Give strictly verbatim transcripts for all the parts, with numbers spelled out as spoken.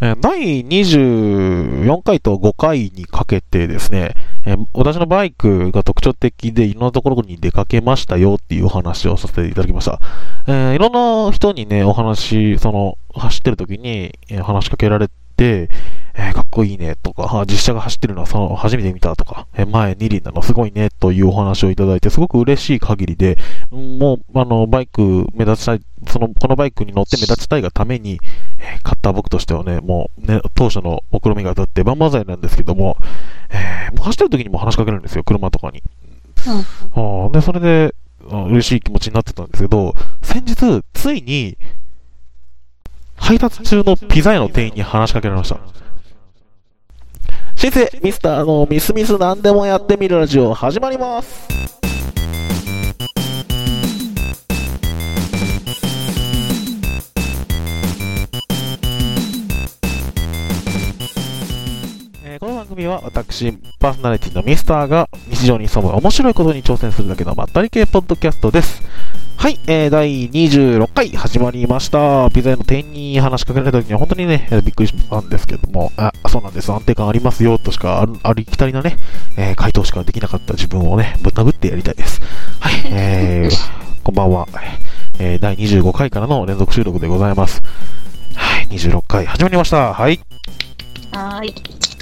えーだいにじゅうよんかいとごかいにかけてですね、えー私のバイクが特徴的でいろんなところに出かけましたよっていうお話をさせていただきました。えーいろんな人にね、お話、その、走ってる時に、えー話しかけられて、えーかっこいいねとか、あ実車が走ってるのはその初めて見たとか、えー前二輪なのすごいねというお話をいただいて、すごく嬉しい限りで、もう、あの、バイク目立ちたい、その、このバイクに乗って目立ちたいがために、えー買った僕としてはね、もう、ね、当初の目論見が当たって万々歳なんですけども、えーもう走ってる時にも話しかけるんですよ、車とかに。 うん。 あで、それで、あ嬉しい気持ちになってたんですけど、先日、ついに、配達中のピザ屋の店員に話しかけられました。新生、ミスターのミスミス何でもやってみるラジオ始まります。えーこの番組は私、パーソナリティのミスターが日常に潜む面白いことに挑戦するだけのまったり系ポッドキャストです。はい、えー、だいにじゅうろっかい始まりました。ピザ屋の店員に話しかけられた時には本当にね、びっくりしたんですけども、あ、そうなんです、安定感ありますよとしかある、ありきたりなね、えー、回答しかできなかった自分をね、ぶん殴ってやりたいです。はい、えー、こんばんは、えー、だいにじゅうごかいからの連続収録でございます。はい、にじゅうろっかい始まりました。はい。 はーい。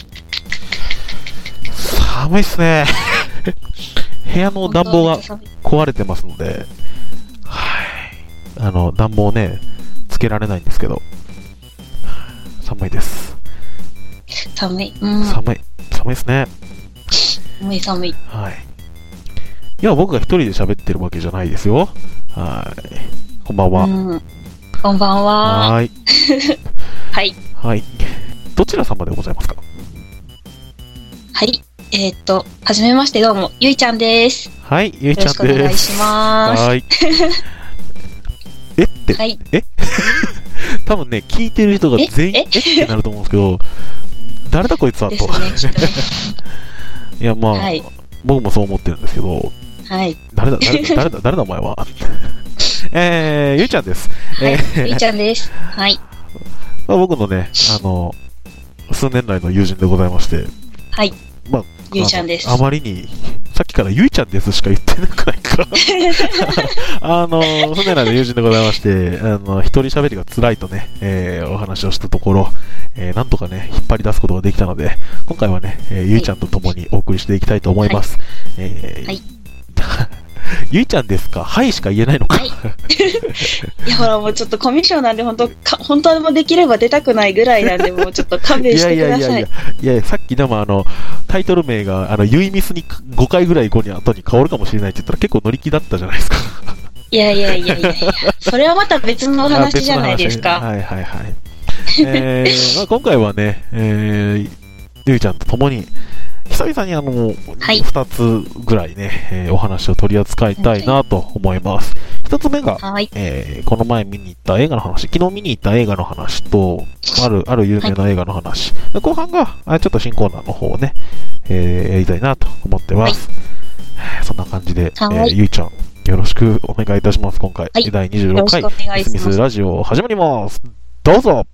寒いっすね。部屋の暖房が壊れてますので、はい。あの、暖房ね、つけられないんですけど、寒いです。 寒い。うん。 寒い。寒いですね。 寒い寒い。 はい。いや、僕が一人で喋ってるわけじゃないですよ。はい。こんばんは。 うん。こんばんは。 はい。 はい。 はい。どちら様でございますか？ はい。えーっと、はじめましてどうも、ゆいちゃんです。 はい、ゆいちゃんです。 よろしくお願いします。 はい。えって、 はい。 え多分ね、聞いてる人が全員えってなると思うんですけど、誰だこいつはと。 ですね、きっとね。 いや、まあ、 はい。 僕もそう思ってるんですけど、 はい。 誰だ、誰だ、誰だ、誰だお前は。えー、ゆいちゃんです。 はい。 えーゆいちゃんです。はい。 まあ、僕のね、あの、数年来の友人でございまして、 はい。 まあ、 ゆいちゃんです。 あまりに、さっきからゆいちゃんですしか言ってなくないか。あの、数年来の友人でございまして、あの、一人喋りが辛いとね、えー、お話をしたところ、えー、なんとかね、引っ張り出すことができたので、今回はね、えー、ゆいちゃんと共にお送りしていきたいと思います。はい、えー、 はい。 ゆいちゃんですか？はいしか言えないのか。はい。 いや、ほら、もうちょっとコミッションなんで、本当か、本当はもうできれば出たくないぐらいなんで、もうちょっと勘弁してください。 いやいやいやいや、いやいや、さっきでもあの、タイトル名が、あの、ゆいミスにごかいぐらい後に後に変わるかもしれないって言ったら結構乗り気だったじゃないですか。 いやいやいやいやいや、それはまた別の話じゃないですか。 はいはいはい。えーまあ、今回はね、えー、ゆいちゃんと共に、久々にあの、はい、ふたつぐらいね、えー、お話を取り扱いたいなと思います。ひとつめが、はい、えー、この前見に行った映画の話、昨日見に行った映画の話と、ある、ある有名な映画の話。はい、後半が、ちょっと新コーナーの方をね、えー、やりたいなと思ってます。はい、そんな感じで、はい、えー、ゆいちゃん、よろしくお願いいたします。今回、はい、だいにじゅうろっかい、ミスミスラジオ始まります。どうぞ。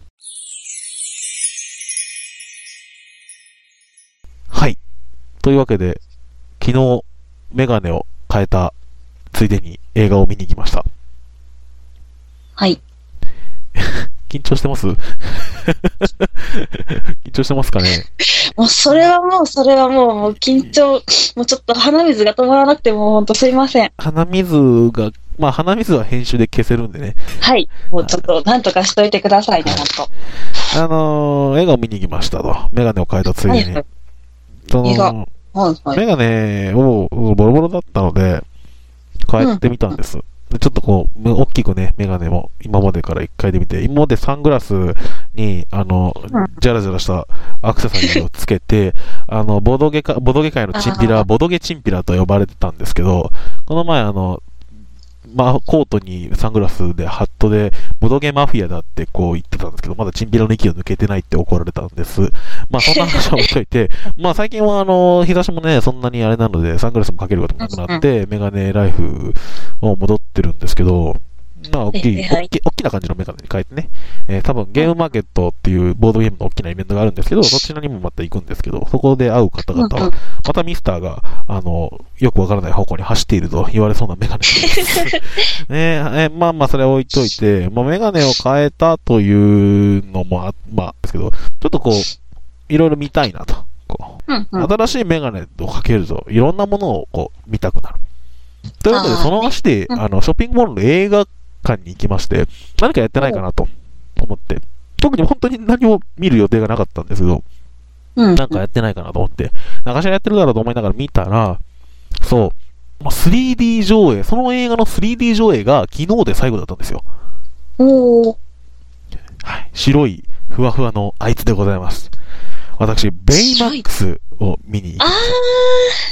はい。というわけで、昨日、メガネを変えたついでに映画を見に行きました。 はい。 緊張してます緊張してますかね。 もうそれはもう、それはもう、もう緊張、もうちょっと鼻水が止まらなくてもうほんとすいません。 鼻水が、まあ鼻水は編集で消せるんでね。 はい。もうちょっとなんとかしといてくださいね、ほんと。 あのー、映画を見に行きましたと。メガネを変えたついでに。はい、その、はいはい、メガネをボロボロだったので、変えてみたんです。うん、でちょっとこう、大きくね、メガネも今までから一回で見て、今までサングラスに、あの、うん、ジャラジャラしたアクセサリーをつけて、あの、ボドゲか、ボドゲ界のチンピラ、ボドゲチンピラと呼ばれてたんですけど、この前あの、まあ、コートにサングラスで、ハットで、ボドゲマフィアだってこう言ってたんですけど、まだチンピラの息を抜けてないって怒られたんです。まあ、そんな話は置いといて、まあ、最近はあの、日差しもね、そんなにあれなので、サングラスもかけることもなくなって、メガネライフを戻ってるんですけど、 まあ、大きい、大きい、大きな感じのメガネに変えてね、えー、多分ゲームマーケットっていうボードゲームの大きなイベントがあるんですけど、そちらにもまた行くんですけど、そこで会う方々は、またミスターが、あの、よくわからない方向に走っていると言われそうなメガネです。ねえー、まあまあ、それ置いといて、まあ、メガネを変えたというのもあ、まあ、ですけど、ちょっとこう、いろいろ見たいなと。こう、うんうん、新しいメガネをかけると、いろんなものをこう、見たくなる。ということで、その足で、あの、ショッピングモールの映画館に行きまして、何かやってないかなと思って、特に本当に何も見る予定がなかったんですけど、うん、なんかやってないかなと思って、何かしらやってるだろうと思いながら見たら、そう、スリーディー 上映、その映画の スリーディー 上映が昨日で最後だったんですよ。 おー。 はい。白い、ふわふわのあいつでございます。私、ベイマックスを見に行きました。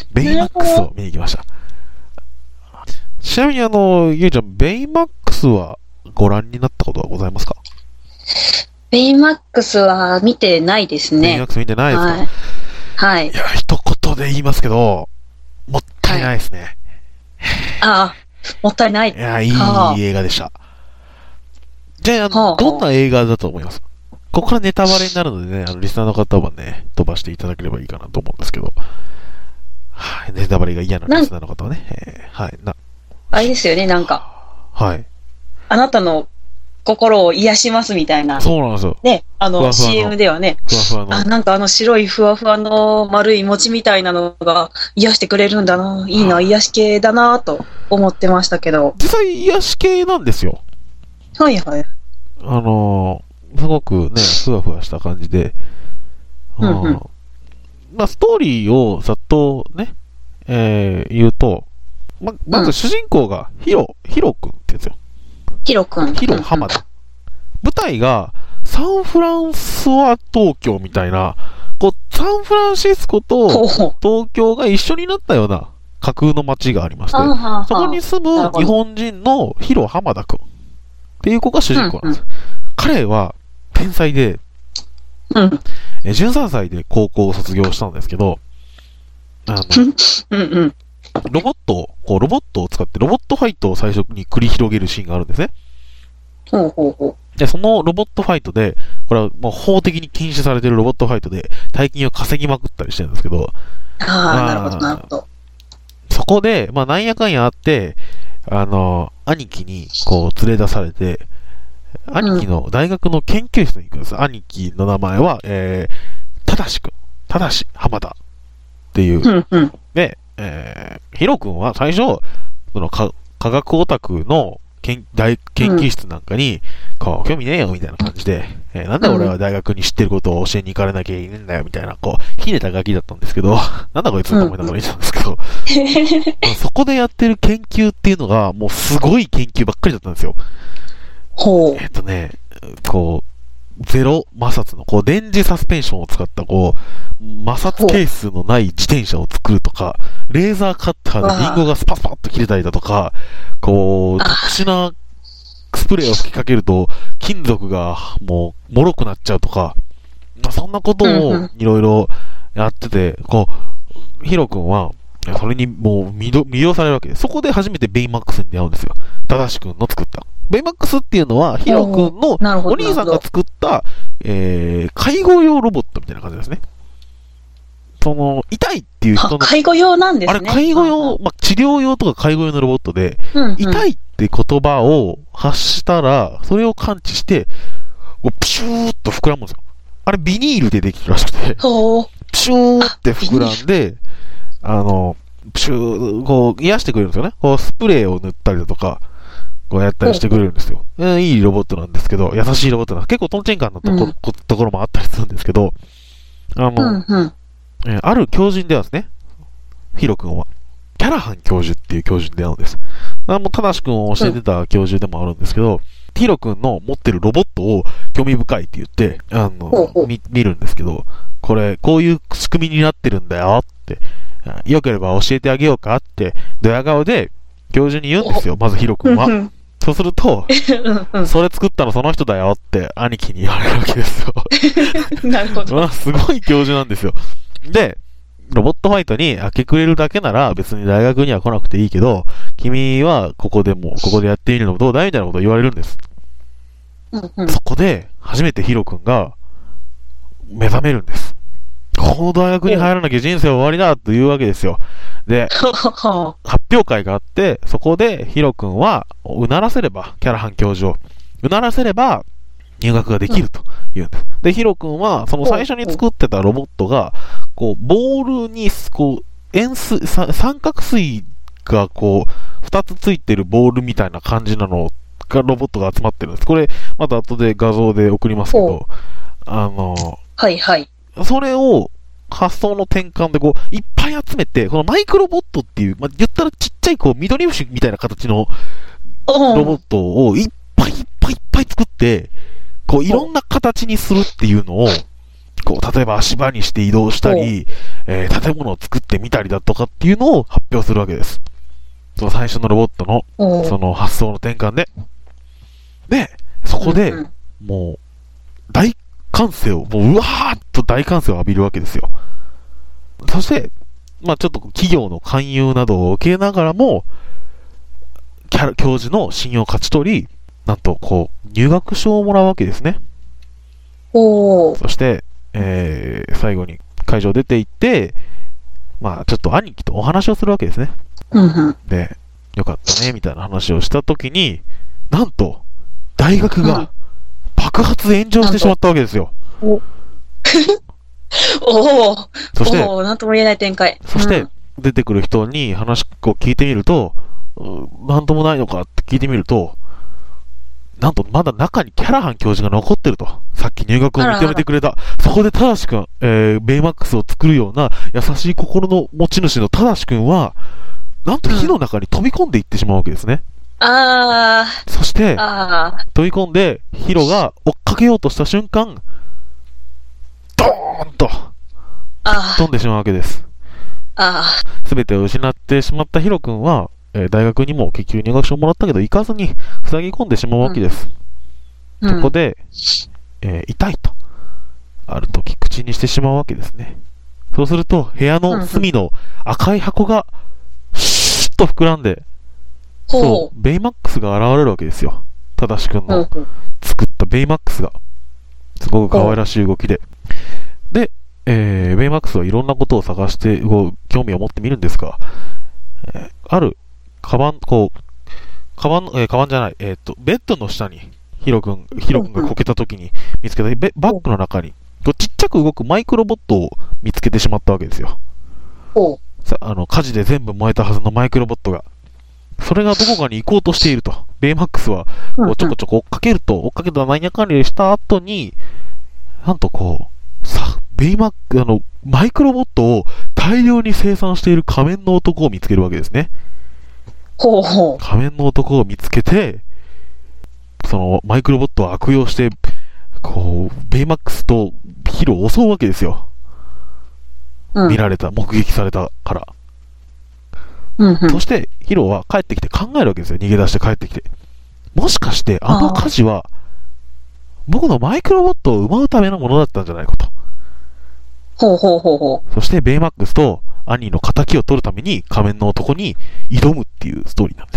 ベイマックスを見に行きました。ちなみにあの、ゆうちゃん、ベイマックスはご覧になったことはございますか？ ベイマックスは見てないですね。 ベイマックス見てないですか？はい。 はい、 いや、一言で言いますけど、もったいないですね。 はい、ああ、もったいない。いや、いい映画でした。じゃあ、あの、はあはあ、どんな映画だと思います？ここからネタバレになるのでね、あの、リスナーの方はね、飛ばしていただければいいかなと思うんですけど、はい、ネタバレが嫌なリスナーの方はね、えー、はい、な、 あれですよね、なんか。 はい。 あなたの心を癒しますみたいな。 そうなんですよ。 ね、あの、ふわふわの シーエム ではね。 ふわふわの。 あ、なんかあの白いふわふわの丸い餅みたいなのが癒してくれるんだな。いいな、癒し系だなと思ってましたけど。 実際癒し系なんですよ。 はいはい。 あのー、すごくね、ふわふわした感じで。 うんうん。 まあ、ストーリーをざっとね、えー、言うと、ま、まず主人公がヒロ、ヒロ君ってやつよ。 ヒロ君。 ヒロ浜田。舞台がサンフランソワ東京みたいな、こう、サンフランシスコと東京が一緒になったような架空の街がありまして、そこに住む日本人のヒロ浜田君っていう子が主人公なんです。うんうん、彼は天才で、 うん、 えじゅうさんさいで高校を卒業したんですけど、あの、 うんうん、 ロボットを、こう、ロボットを使ってロボットファイトを最初に繰り広げるシーンがあるんですね。 ほうほうほう。 で、そのロボットファイトで、これはもう法的に禁止されているロボットファイトで、大金を稼ぎまくったりしてるんですけど。 ああ、なるほど、なるほど。 そこで、まあ、なんやかんやあって、あの、兄貴に、こう、連れ出されて、兄貴の大学の研究室に行くんです。うん、兄貴の名前は、えー、ただしくん。ただし、浜田。っていう。 うんうん、 で、えー、ヒロ君は最初、その科、科学オタクの研大研究室なんかに、うん、こう、興味ねえよみたいな感じで、えー、なんで俺は大学に知ってることを教えに行かれなきゃいけないんだよみたいな、こう、ひねたガキだったんですけど、なんだこいつと思いながら言ってたんですけど、うんうん、そこでやってる研究っていうのが、もうすごい研究ばっかりだったんですよ。 ほう。 えっとね、こう、ゼロ摩擦の、こう、電磁サスペンションを使った、こう、摩擦係数のない自転車を作るとか、レーザーカッターでリンゴがスパスパッと切れたりだとか、こう、特殊なスプレーを吹きかけると、金属がもう、脆くなっちゃうとか、まあ、そんなことをいろいろやってて、こう、ヒロ君は、それにもう魅了されるわけで、そこで初めてベイマックスに出会うんですよ。ただし君の作った。ベイマックスっていうのは、ヒロ君のお兄さんが作った、えー、介護用ロボットみたいな感じですね。その、痛いっていう人の。 介護用なんですね。 あれ、介護用、まあ、治療用とか介護用のロボットで、 うんうん、 痛いって言葉を発したら、それを感知して、プシューっと膨らむんですよ。あれ、ビニールでできるらしくて、プシューって膨らんで、あの、プシュー、こう、癒してくれるんですよね。こう、スプレーを塗ったりだとか、こうやったりしてくれるんですよ。えー、いいロボットなんですけど、優しいロボットなんです。結構トンチンカンなところ、うん、ところもあったりするんですけど、あの、 うんうんえー、ある教授に出会うんですね。ヒロ君は。キャラハン教授っていう教授に出会うんです。あもう、ただし君を教えてた教授でもあるんですけど、うん、ヒロ君の持ってるロボットを興味深いって言って、あの、 ほうほう見、見るんですけど、これ、こういう仕組みになってるんだよって、よければ教えてあげようかって、ドヤ顔で教授に言うんですよ、まずヒロ君は。そうすると、それ作ったのその人だよって兄貴に言われるわけですよ。 なるほど。 まあ、すごい教授なんですよ。で、ロボットファイトに明け暮れるだけなら別に大学には来なくていいけど、 君はここでも、ここでやってみるのもどうだいみたいなことを言われるんです。 うんうん。 そこで、初めてヒロ君が、目覚めるんです。この大学に入らなきゃ人生は終わりだというわけですよ。で、発表会があって、そこでヒロ君は、うならせれば、キャラハン教授を、うならせれば、入学ができるというんです。で、ヒロ君は、その最初に作ってたロボットが、こう、ボールに、こう、円錐、三角錐がこう、二つついてるボールみたいな感じなのが、ロボットが集まってるんです。これ、また後で画像で送りますけど、あの、 はいはい。 それを、発想の転換でこう、いっぱい集めて、このマイクロボットっていう、まあ、言ったらちっちゃいこう、緑虫みたいな形のロボットをいっぱいいっぱいいっぱい作って、こう、いろんな形にするっていうのを、こう、例えば足場にして移動したり、えー、建物を作ってみたりだとかっていうのを発表するわけです。その最初のロボットの、その発想の転換で。で、そこで、もう、大歓声を、もう、うわーっと大歓声を浴びるわけですよ。そして、まあちょっと企業の勧誘などを受けながらも、キャラ、教授の信用を勝ち取り、なんと、こう、入学証をもらうわけですね。 おー。 そして、えー、最後に会場出て行って、まあちょっと兄貴とお話をするわけですね。 うんうん、 で、よかったね、みたいな話をしたときに、なんと、大学が爆発炎上してしまったわけですよ。 おおー。 そして、 おー、なんとも言えない展開。 そして、出てくる人に話を聞いてみると、なんともないのかって聞いてみると、なんとまだ中にキャラハン教授が残ってると。さっき入学を認めてくれた。あらあらそこでタダシ君、えー、ベイマックスを作るような優しい心の持ち主のタダシ君は、なんと火の中に飛び込んでいってしまうわけですね。 うん、ああ。 そして、 あ飛び込んで、ヒロが追っかけようとした瞬間、ドーンと、飛んでしまうわけです。すべてを失ってしまったヒロ君は、えー、大学にも結局入学証をもらったけど行かずに塞ぎ込んでしまうわけです。うん、そこで、えー、痛いと、ある時口にしてしまうわけですね。そうすると、部屋の隅の赤い箱が、シュッと膨らんで、うん、そう、ベイマックスが現れるわけですよ。ただし君の作ったベイマックスが、すごく可愛らしい動きで。で、えー、ベイマックスはいろんなことを探して、興味を持ってみるんですが、えー、ある、カバン、こう、カバン、えー、カバンじゃない、えっと、ベッドの下に、ヒロ君、ヒロ君がこけた時に見つけた、バッグの中に、こうちっちゃく動くマイクロボットを見つけてしまったわけですよ。さあの、火事で全部燃えたはずのマイクロボットが。それがどこかに行こうとしていると。ベイマックスは、こうちょこちょこ追っかけると、追っかけたマニア管理した後に、なんとこう、さ、ベイマック、あの、マイクロボットを大量に生産している仮面の男を見つけるわけですね。 ほうほう。 仮面の男を見つけて、そのマイクロボットを悪用して、こう、ベイマックスとヒロを襲うわけですよ。うん、見られた、目撃されたから。うんうん、そして、ヒロは帰ってきて考えるわけですよ。逃げ出して帰ってきて。もしかして、あの火事は、僕のマイクロボットを奪うためのものだったんじゃないかと。 ほうほうほうほう。 そして、ベイマックスと兄の仇を取るために仮面の男に挑むっていうストーリーなんです。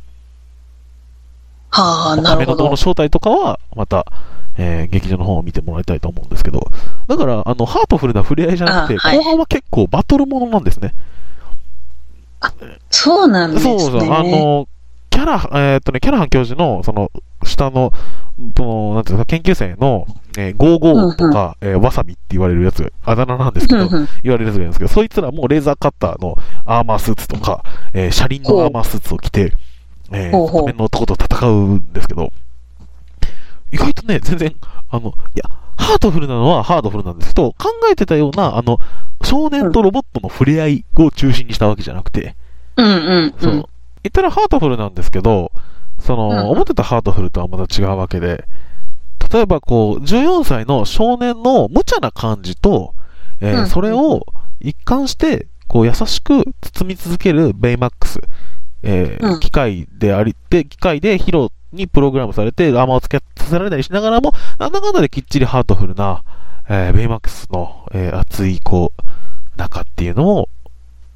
はあ、なるほど。仮面の男の正体とかは、また、えー、劇場の方を見てもらいたいと思うんですけど、だから、あの、ハートフルな触れ合いじゃなくて、はい、後半は結構バトルものなんですね。 あ、そうなんですね。 そうそう、あの、キャラ、えー、っとね、キャラハン教授の、その、下の、もう、なんていうか、研究生の、えー、ごじゅうごとか、うんうん、えー、わさびって言われるやつ、あだ名なんですけど、うんうん、言われるやつがいるんですけど、そいつらもレーザーカッターのアーマースーツとか、えー、車輪のアーマースーツを着て、えー、仮面の男と戦うんですけど、意外とね、全然、あの、いや、ハートフルなのはハートフルなんですけど、考えてたような、あの、少年とロボットの触れ合いを中心にしたわけじゃなくて、 うんうんうん。 その、言ったらハートフルなんですけど、その、うん、思ってたハートフルとはまた違うわけで、例えばこう、じゅうよんさいの少年の無茶な感じと、えーうん、それを一貫して、こう、優しく包み続けるベイマックス、えーうん、機械でありって、機械でヒロにプログラムされて、アーマーをつけさせられたりしながらも、なんだかんだできっちりハートフルな、えー、ベイマックスの、えー、熱い、こう、中っていうのを、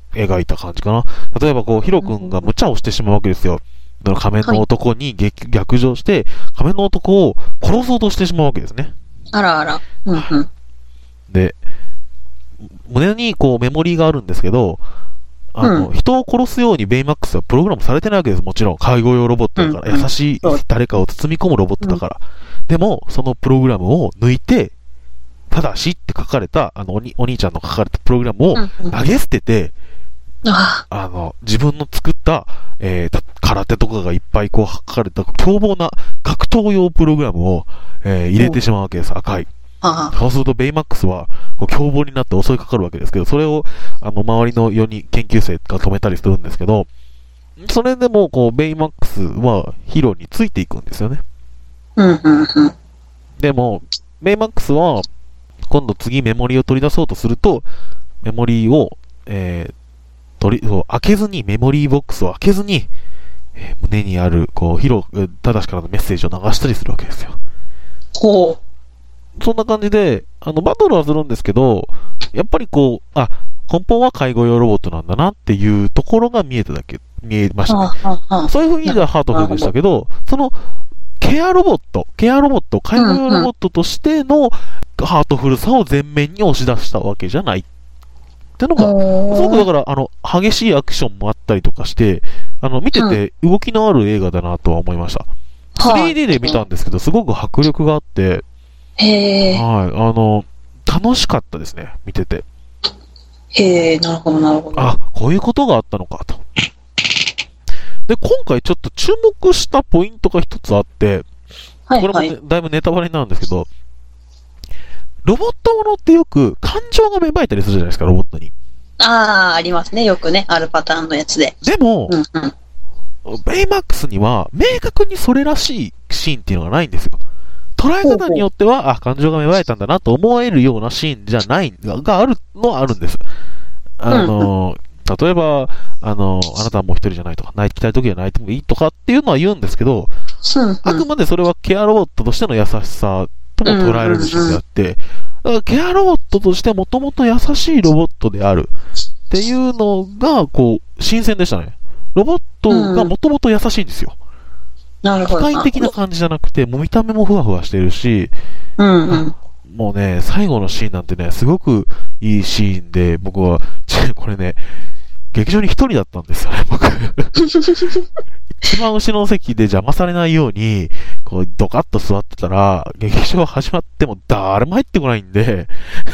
描いた感じかな。例えばこう、ヒロ君が無茶をしてしまうわけですよ。その仮面の男に逆、逆上して、仮面の男を殺そうとしてしまうわけですね。 あらあら。うんうん。 で、胸にこうメモリーがあるんですけど、あの、うん、人を殺すようにベイマックスはプログラムされてないわけです。もちろん。介護用ロボットだから、うんうん、優しい誰かを包み込むロボットだから。うん、でも、そのプログラムを抜いて、ただしって書かれた、あのおに、お兄ちゃんの書かれたプログラムを投げ捨てて、うんうん、あの、自分の作った、えー、空手とかがいっぱいこう書かれた凶暴な格闘用プログラムを、えー、入れてしまうわけです。赤い。そうするとベイマックスはこう凶暴になって襲いかかるわけですけど、それをあの周りのよにん研究生が止めたりするんですけど、それでもこうベイマックスはヒロについていくんですよね。 うんうんうん、 でもベイマックスは今度次メモリーを取り出そうとすると、メモリーを、えー、取り開けずに、メモリーボックスを開けずに、えー、胸にあるこうヒロ正からのメッセージを流したりするわけですよ。 ほう。 そんな感じで、あの、バトルはするんですけど、やっぱりこう、あ、根本は介護用ロボットなんだなっていうところが見えただけ、見えましたね。 はあはあ、 そういう風にはハートフルでしたけど、その、ケアロボット、ケアロボット、介護用ロボットとしてのハートフルさを前面に押し出したわけじゃない。ってのが、すごくだから、あの、激しいアクションもあったりとかして、あの、見てて動きのある映画だなとは思いました。スリーディー で見たんですけど、すごく迫力があって、 へー。 はい、あの、楽しかったですね、見てて。 へー、なるほど、なるほど。 あ、こういうことがあったのかと。で、今回ちょっと注目したポイントが一つあって、 はいはい、 これも、ね、だいぶネタバレになるんですけど、ロボットものってよく感情が芽生えたりするじゃないですか、ロボットに。 ああ、ありますね、よくね、あるパターンのやつで。 でも、 うんうん、 ベイマックスには明確にそれらしいシーンっていうのがないんですよ。捉え方によっては、ほうほう、あ、感情が芽生えたんだなと思えるようなシーンじゃないが、があるのはあるんです。あの、うんうん、例えば、あの、あなたはもう一人じゃないとか、泣きたい時は泣いてもいいとかっていうのは言うんですけど、 うんうん、 あくまでそれはケアロボットとしての優しさとも捉えられるシーンであって、だからケアロボットとしてもともと優しいロボットであるっていうのが、こう、新鮮でしたね。ロボットがもともと優しいんですよ。 なるほど。 機械的な感じじゃなくて、もう見た目もふわふわしてるし、 うんうん、 もうね、最後のシーンなんてね、すごくいいシーンで、僕は、これね、劇場に一人だったんですよね、僕。一番後ろの席で邪魔されないように、こう、ドカッと座ってたら、劇場始まっても誰も入ってこないんで、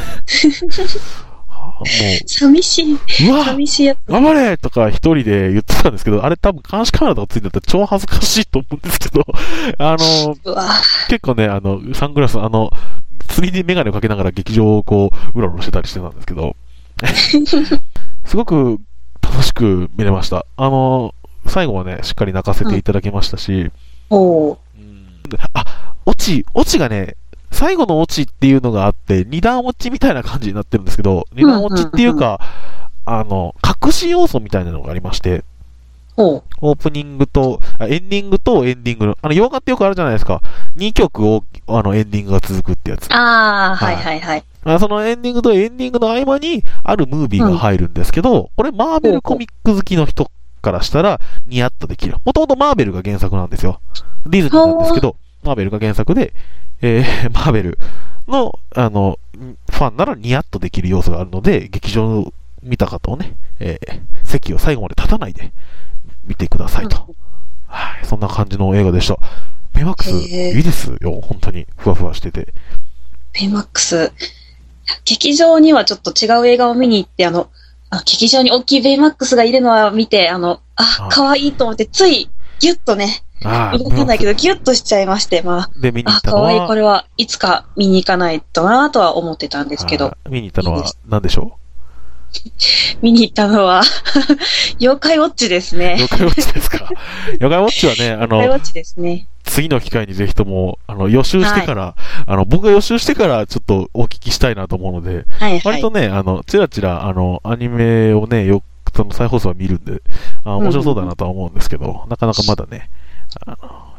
もう寂しい。 うわ寂しいやつ。 頑張れとか一人で言ってたんですけど、あれ多分監視カメラとかついてたら超恥ずかしいと思うんですけど、あの、結構ね、あの、サングラス、あの、スリーディー メガネをかけながら劇場をこう、うろうろしてたりしてたんですけど、すごく楽しく見れました。あの、最後はね、しっかり泣かせていただきましたし、 うん、おうん、あ、オチ、オチがね、最後のオチっていうのがあって、二段オチみたいな感じになってるんですけど、二段オチっていうか、あの、隠し要素みたいなのがありまして、 オープニングと、エンディングとエンディングの、あの、洋画ってよくあるじゃないですか。にきょくを、あの、エンディングが続くってやつ。 ああ、はいはいはい。 そのエンディングとエンディングの合間に、あるムービーが入るんですけど、うん、これマーベルコミック好きの人からしたら、ニヤッとできる。もともとマーベルが原作なんですよ。ディズニーなんですけど、マーベルが原作で、えー、マーベルの、あの、ファンならニヤッとできる要素があるので、劇場を見た方をね、えー、席を最後まで立たないで見てくださいと。うん、はい、そんな感じの映画でした。ベイマックス、いいですよ、本当に。ふわふわしてて。 ベイマックス、劇場にはちょっと違う映画を見に行って、あの、あ劇場に大きいベイマックスがいるのは見て、あの、あ、可愛いと思って、つい、ギュッとね、 あ動かないけど、ギュッとしちゃいまして、まあ、 で見に行あ、 ったのは可愛い、これはいつか見に行かないとなとは思ってたんですけど。 見に行ったのは何でしょう見に行ったのは、妖怪ウォッチですね。 妖怪ウォッチですか。妖怪ウォッチはね、あの、 妖怪ウォッチですね。 次の機会にぜひとも、あの、予習してから、はい、あの、僕が予習してからちょっとお聞きしたいなと思うので、 はいはい、 割とね、あの、ちらちら、あの、アニメをね、よく、その再放送は見るんで、あ面白そうだなとは思うんですけど、うんうん、なかなかまだね、あの、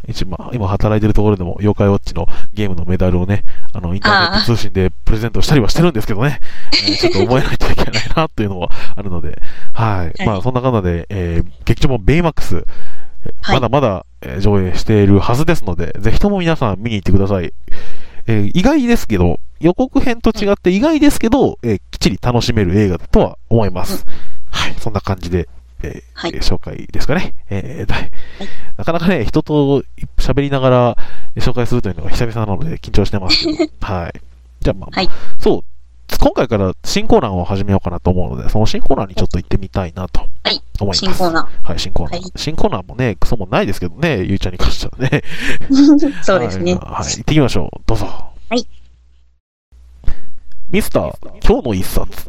一番、今働いてるところでも、妖怪ウォッチのゲームのメダルをね、あの、インターネット通信でプレゼントしたりはしてるんですけどね、えー、ちょっと覚えないといけないな、というのはあるので、はい。はい、まあ、そんな感じで、えー、劇場もベイマックス、はい、まだまだ、えー、上映しているはずですので、ぜひとも皆さん見に行ってください。えー、意外ですけど、予告編と違って意外ですけど、えー、きっちり楽しめる映画だとは思います。うん、はい。そんな感じで、えーはい、紹介ですかね。えーはい、なかなかね、人と喋りながら紹介するというのが久々なので緊張してますけど、はい。じゃあまあ、まあはい、そう、今回から新コーナーを始めようかなと思うので、その新コーナーにちょっと行ってみたいなと思います。 はい、新コーナー。はい、新コーナー。はい、新コーナーもね、クソもないですけどね、ゆうちゃんに関してはね。 そうですね、 はい。はい、行ってみましょう。どうぞ。 はい。 ミスター、今日の一冊。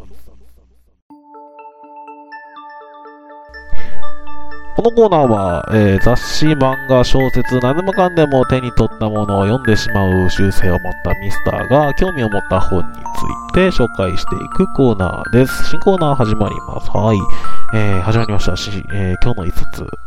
このコーナーは、えー、雑誌、漫画、小説、何でもかんでも手に取ったものを読んでしまう習性を持ったミスターが興味を持った本について紹介していくコーナーです。新コーナー始まります。はい。えー、始まりましたし、えー、今日の一冊。はい。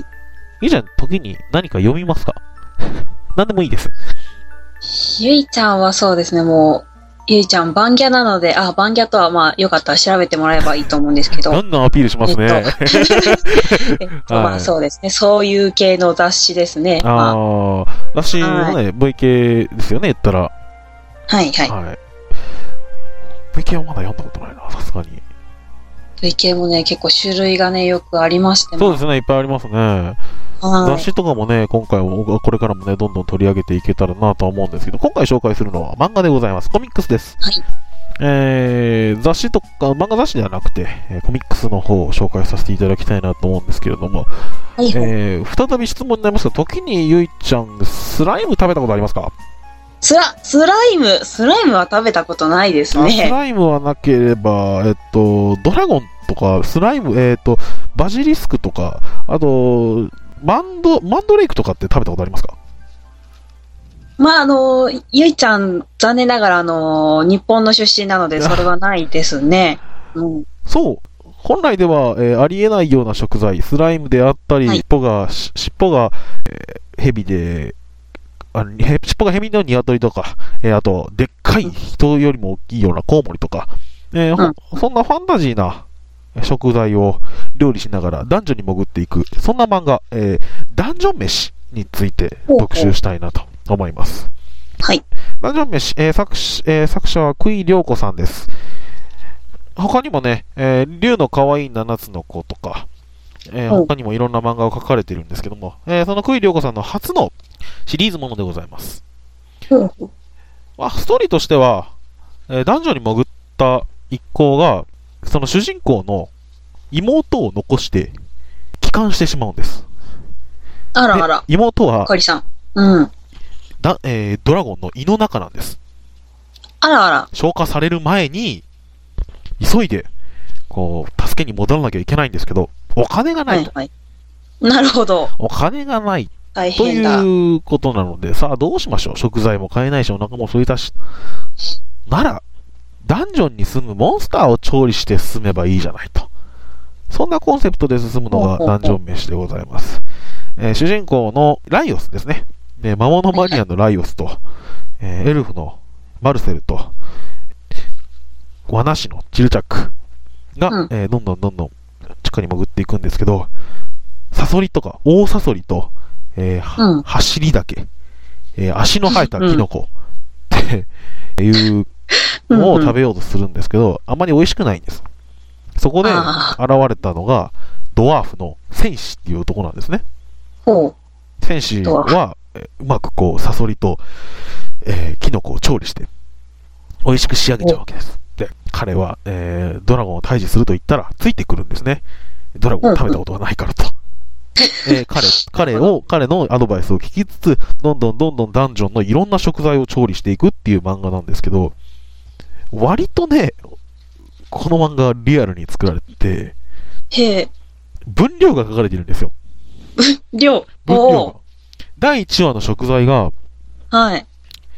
いいじゃん、時に何か読みますか？何でもいいです。 ゆいちゃんはそうですね、もう、ゆいちゃん、バンギャなので、あ、バンギャとはまあ、よかったら調べてもらえばいいと思うんですけど。 どんどんアピールしますね。えっと、 えっとはい、まあそうですね、そういう系の雑誌ですね。 ああ、まあ、雑誌のね、はい、ブイケー ですよね、言ったら。 はいはい。はい、 ブイケー はまだ読んだことないな、さすがに。 ブイケー もね、結構種類がね、よくありまして、 そうですね、いっぱいありますね。雑誌とかもね、今回も、これからもね、どんどん取り上げていけたらなとは思うんですけど、今回紹介するのは漫画でございます。コミックスです。 はい。 えー、雑誌とか、漫画雑誌ではなくて、えー、コミックスの方を紹介させていただきたいなと思うんですけれども、はい、えー、再び質問になりますが、時にゆいちゃん、スライム食べたことありますか？ スラ、スライム、スライムは食べたことないですね。 スライムはなければ、えっと、ドラゴンとか、スライム、えっと、バジリスクとか、あと、マンド、マンドレイクとかって食べたことありますか？ まあ、あの、ゆいちゃん、残念ながら、あの、日本の出身なので、それはないですね。うん、 そう。本来では、えー、ありえないような食材、スライムであったり、はい、尻尾が、尻尾が、えー、ヘビで、あの尻尾がヘビのニワトリとか、えー、あと、でっかい人よりも大きいようなコウモリとか、えーうん、そんなファンタジーな食材を料理しながらダンジョンに潜っていく、そんな漫画、えー、ダンジョン飯について特集したいなと思います。 はい。 ダンジョン飯、えー 作, えー、作者は久井涼子さんです。他にもね、えー、竜のかわいい七つの子とか、えー、他にもいろんな漫画を描かれているんですけども、えー、その久井涼子さんの初のシリーズものでございます。まあ、ストーリーとしては、えー、ダンジョンに潜った一行が、その主人公の妹を残して帰還してしまうんです。 あらあら。 妹は、 かりさん。うん。 だ、えー、ドラゴンの胃の中なんです。 あらあら。 消化される前に、急いで、こう、助けに戻らなきゃいけないんですけど、お金がないと。 はいはい、なるほど。 お金がない。 大変だ。 ということなので、さあどうしましょう。食材も買えないし、お腹も空いたし。なら、ダンジョンに住むモンスターを調理して進めばいいじゃないと。そんなコンセプトで進むのがダンジョン飯でございます。えー、主人公のライオスですね。えー、魔物マニアのライオスと、えー、エルフのマルセルと、罠師のチルチャックが、うんえー、どんどんどんどん地下に潜っていくんですけど、サソリとか、大サソリと、えーうん、走りだけ、えー、足の生えたキノコっていうのを食べようとするんですけど、あんまり美味しくないんです。そこで現れたのが、ドワーフの戦士っていう男なんですね。 ほう。 戦士は、うまくこう、サソリと、えー、キノコを調理して、美味しく仕上げちゃうわけです。で、彼は、えー、ドラゴンを退治すると言ったら、ついてくるんですね。ドラゴンを食べたことがないからと。えー、彼、彼を、彼のアドバイスを聞きつつ、どんどんどんどんダンジョンのいろんな食材を調理していくっていう漫画なんですけど、割とね、この漫画はリアルに作られてて、 へー。 分量が書かれているんですよ。 分量分量が。だいいちわの食材が、 はい。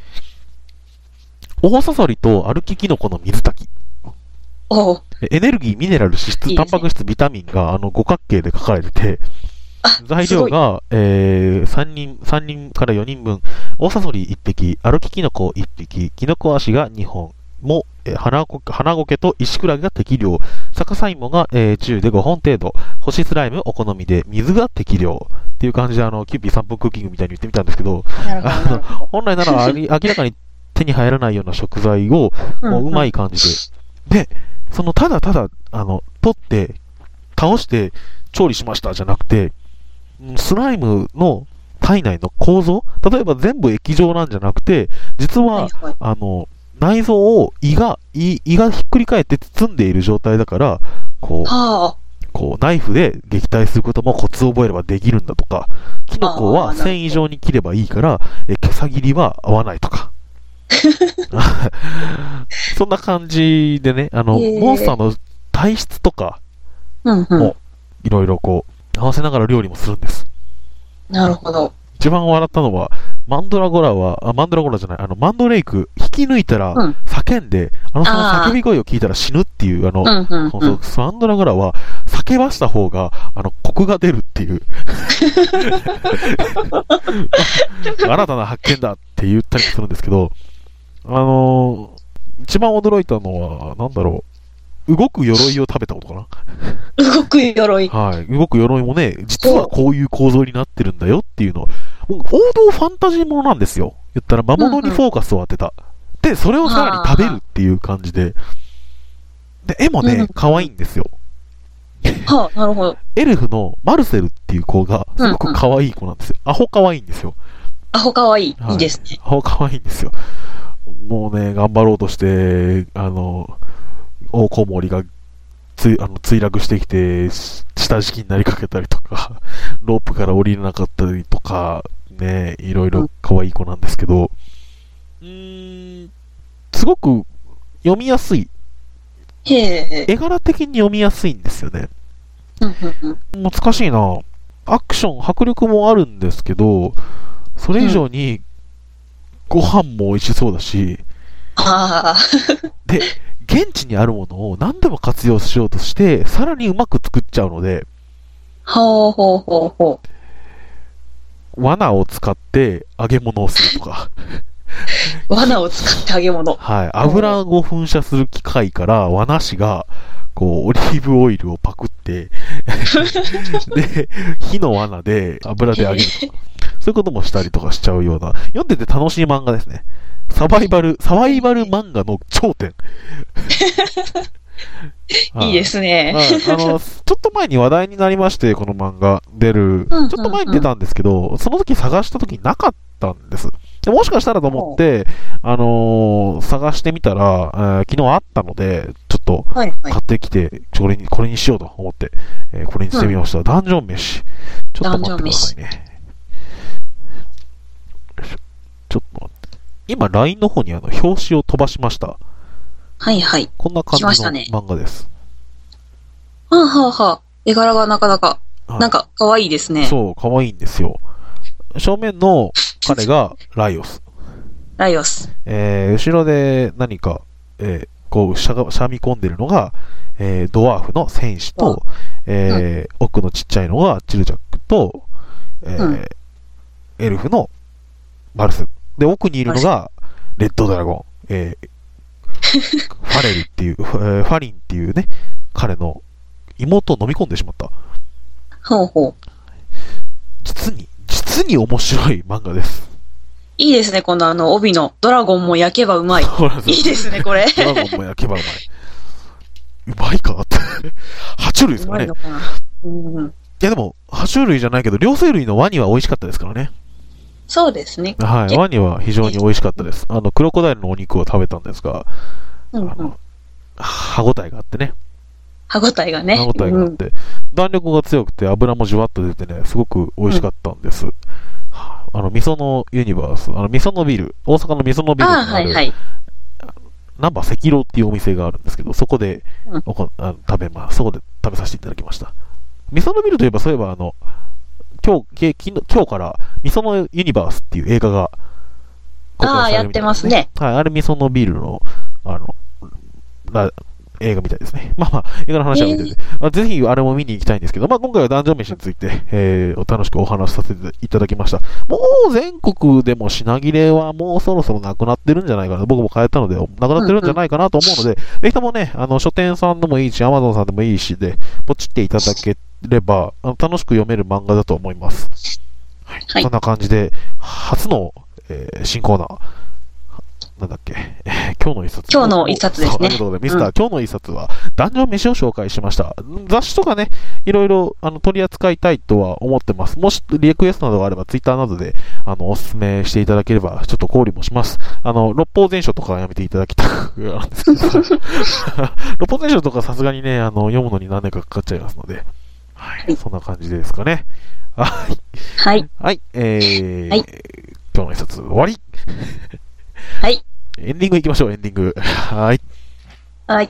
大サソリと歩きキノコの水炊き。 おエネルギー、ミネラル、脂質、タンパク質、ビタミンがあの五角形で書かれてて、 材料が、えー、さんにん、さんにんからよにんぶん、大サソリいっぴき、歩きキノコいっぴき、キノコ足がにほんも、えー、花ゴケ、花ゴケと石クラゲが適量、逆さ芋が、えー、中でごほん程度、干しスライムお好みで、水が適量っていう感じで、あの、キューピーさんぷんクッキングみたいに言ってみたんですけど、あの本来なら明らかに手に入らないような食材を、もううまい感じで、で、その、ただただ、あの、取って、倒して、調理しましたじゃなくて、スライムの体内の構造、例えば全部液状なんじゃなくて、実は、はいはい、あの、内臓を胃が、胃、胃がひっくり返って包んでいる状態だから、こう、はあ、こう、ナイフで撃退することもコツを覚えればできるんだとか、キノコは繊維状に切ればいいから、え、毛さ切りは合わないとか。そんな感じでね、あの、モンスターの体質とかも、いろいろこう、合わせながら料理もするんです。 なるほど。 一番笑ったのは、マンドラゴラは、あ、マンドラゴラじゃない、あの、マンドレイク、引き抜いたら、叫んで、うん、あの、その叫び声を聞いたら死ぬっていう、あの、うんうんうん、マンドラゴラは、叫ばした方が、あの、コクが出るっていう。新たな発見だって言ったりするんですけど、あのー、一番驚いたのは、なんだろう、動く鎧を食べたことかな。 動く鎧。 はい。動く鎧もね、実はこういう構造になってるんだよっていうのは、王道ファンタジーものなんですよ。言ったら魔物にフォーカスを当てた。うんうん、で、それをさらに食べるっていう感じで。で、絵もね、可愛いんですよ。 はあ、なるほど。 エルフのマルセルっていう子が、すごく可愛い子なんですよ。うんうん、アホ可愛いんですよ。 アホ可愛い。はい、いいですね。 アホ可愛いんですよ。もうね、頑張ろうとして、あの、大コウモリがつあの墜落してきて、下敷きになりかけたりとか、ロープから降りれなかったりとか、ね、いろいろ可愛い子なんですけど、うーん、すごく読みやすい。 へ絵柄的に読みやすいんですよね。難しいな。アクション、迫力もあるんですけど、それ以上にご飯も美味しそうだし、 あで、現地にあるものを何でも活用しようとして、さらにうまく作っちゃうので、 ほうほうほうほう。罠を使って揚げ物をするとか。 罠を使って揚げ物。 はい。油を噴射する機械から罠師が、こう、オリーブオイルをパクって、で、火の罠で油で揚げるとか。そういうこともしたりとかしちゃうような、読んでて楽しい漫画ですね。サバイバル、サバイバル漫画の頂点。 いいですね。 はい、あの、ちょっと前に話題になりまして、この漫画出る。ちょっと前に出たんですけど、その時探した時なかったんです。でもしかしたらと思って、あのー、探してみたら、えー、昨日あったので、ちょっと買ってきて、はいはい、これに、これにしようと思って、えー、これにしてみました。うん、ダンジョン飯。ちょっと待ってくださいね。ちょっと待って。今、ライン の方にあの表紙を飛ばしました。 はいはい。 こんな感じの漫画です。 はあはあはあ。絵柄がなかなか、はい、なんか可愛いですね。 そう、可愛いんですよ。正面の彼がライオス。 ライオス。 えー、後ろで何か、えー、こうしゃが、しゃみ込んでるのが、えー、ドワーフの戦士と、えーうん、奥のちっちゃいのがチルジャックと、えーうん、エルフのマルス。で、奥にいるのがレッドドラゴン。えー、ファレルっていう、ファリンっていうね、彼の妹を飲み込んでしまった。 ほうほう。 実に、実に面白い漫画です。 いいですね、このあの、帯のドラゴンも焼けばうまい。いいですね、これ。 ドラゴンも焼けばうまい。うまいかって。爬虫類ですかね。うまいのかな。うん、いやでも、爬虫類じゃないけど、両生類のワニは美味しかったですからね。 そうですね。 はい。ワニは非常に美味しかったです。あの、クロコダイルのお肉を食べたんですが、うんうん、あの歯応えがあってね。 歯応えがね。 歯応えがあって、うん、弾力が強くて油もじゅわっと出てね、すごく美味しかったんです。うん、あの、みそのユニバース、あの、みそのビル、大阪のみそのビルにある、あ、はいはい、ナンバー赤楼っていうお店があるんですけど、そこで、うん、おこあの食べます。そこで食べさせていただきました。みそのビルといえば、そういえばあの、今日、今日から、みそのユニバースっていう映画が公開されるみたいですね。 ああ、やってますね。 はい、あれみそのビールの、あの、ラ、 映画みたいですね。まあまあ、映画の話は見てて、えー、ぜひあれも見に行きたいんですけど、まあ今回はダンジョン飯について、えー、楽しくお話しさせていただきました。もう全国でも品切れはもうそろそろなくなってるんじゃないかな。僕も買えたので、なくなってるんじゃないかなと思うので、うんうん、ぜひともね、あの、書店さんでもいいし、アマゾンさんでもいいしで、ポチっていただければ、あの楽しく読める漫画だと思います。はい。はい、そんな感じで、初の、えー、新コーナー。なんだっけ、えー、今日の一冊。 今日の一冊ですね。 ありがとうございます。ミスター、うん、今日の一冊は、ダンジョン飯を紹介しました。雑誌とかね、いろいろあの取り扱いたいとは思ってます。もしリクエストなどがあれば、ツイッターなどであのお勧めしていただければ、ちょっと考慮もします。あの、六法全書とかはやめていただきたくなんですけど、六法全書とかさすがにね、あの、読むのに何年かかかっちゃいますので、はい、はい、そんな感じですかね。はい。 はい。 はい、えー、はい、今日の一冊終わり。 はい。 エンディング行きましょう、エンディング。はい。 はい。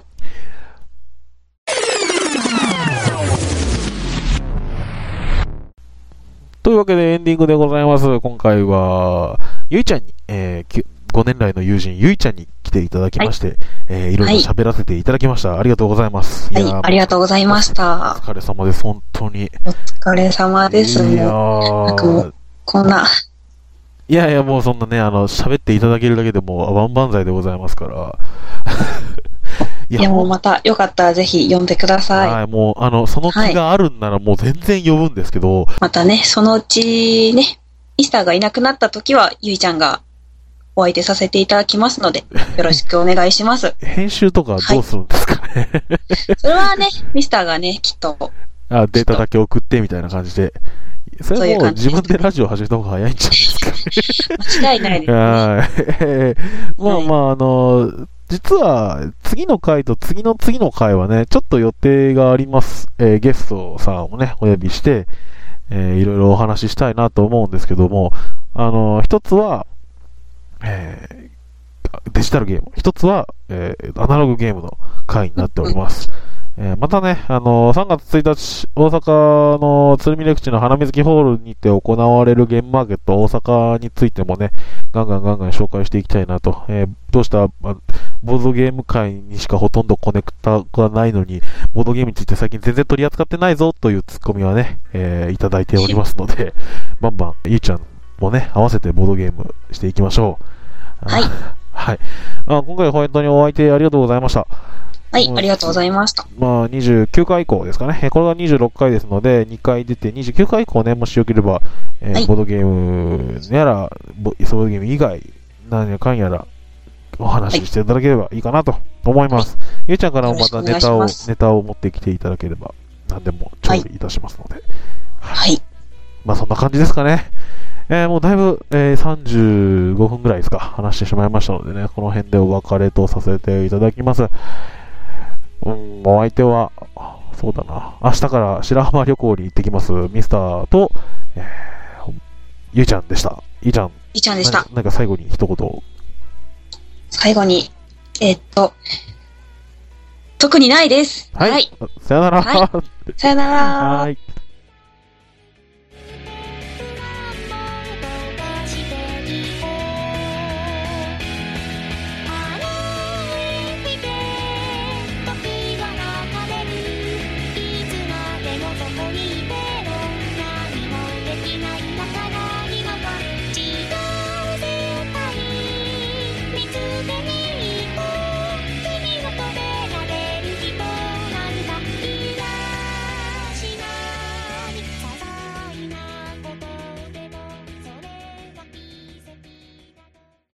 というわけでエンディングでございます。今回は、ゆいちゃんに、えー、ごねん来の友人、ゆいちゃんに来ていただきまして、はい、えー、いろいろ喋らせていただきました。はい、ありがとうございます。 はい、ありがとうございました。 お疲れ様です、本当に。 お疲れ様です。いやー。なんかもう、こんな。 いやいや、もうそんなね、あの、喋っていただけるだけでもう、万々歳でございますから。 いや、いやもうまた、よかったらぜひ読んでください。 はい、もう、あの、その気があるんならもう全然呼ぶんですけど。はい、 またね、そのうちね、ミスターがいなくなった時は、ゆいちゃんがお相手させていただきますので、よろしくお願いします。 編集とかどうするんですかね。はい、 それはね、ミスターがね、きっと。 あ、データだけ送ってみたいな感じで。それもう自分でラジオ始めた方が早いんじゃないですか、ね。 間違いないですね。 はい。まあまあ、あの、実は次の回と次の次の回はね、ちょっと予定があります。えー、ゲストさんをね、お呼びして、えー、いろいろお話ししたいなと思うんですけども、あの、一つは、えー、デジタルゲーム。一つは、えー、アナログゲームの回になっております。えー、またね、あのー、さんがつついたち、大阪の鶴見緑地の花水木ホールにて行われるゲームマーケット大阪についてもね、ガンガンガンガン紹介していきたいなと。えー、どうした、まあ、ボードゲーム界にしかほとんどコネクタがないのに、ボードゲームについて最近全然取り扱ってないぞというツッコミはね、えー、いただいておりますので、バンバン、ゆいちゃんもね、合わせてボードゲームしていきましょう。はい。 はい。あ、今回本当にお相手ありがとうございました。 はい、ありがとうございました。 まあ、にじゅうきゅうかい以降ですかね。これがにじゅうろっかいですので、にかい出て、にじゅうきゅうかい以降ね、もしよければ、えーはい、ボードゲームやら、ボードゲーム以外、何やかんやら、お話ししていただければいいかなと思います。はい、ゆうちゃんからもまたネタを、ネタを持ってきていただければ、何でも調理いたしますので。 はい。はい、 まあ、そんな感じですかね。えー、もうだいぶ、えー、さんじゅうごふんぐらいですか、話してしまいましたのでね、この辺でお別れとさせていただきます。うん、お相手は、そうだな、明日から白浜旅行に行ってきます、ミスターと、えー、ゆいちゃんでした。ゆいちゃん。ゆいちゃんでした。 なんか最後に一言。 最後に、えー、っと、特にないです。 はい。はい、さよなら。 はい、さよなら。 はい。